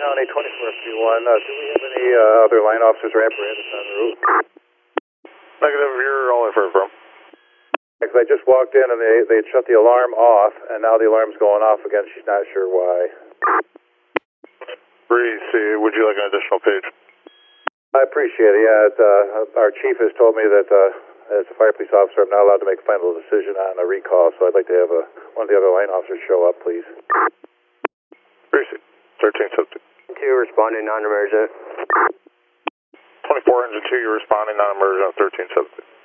County, 2451. Do we have any other line officers or apparatus on the roof? Negative, you're all in for a firm. Because I just walked in and they shut the alarm off, and now the alarm's going off again. She's not sure why. Breeze, would you like an additional page? I appreciate it. Yeah, our chief has told me that as a fire police officer, I'm not allowed to make a final decision on a recall, so I'd like to have one of the other line officers show up, please. Breeze, 13 subject. 2 responding non-emergent. 24 engine 2, you're responding non-emergent on 13 subject.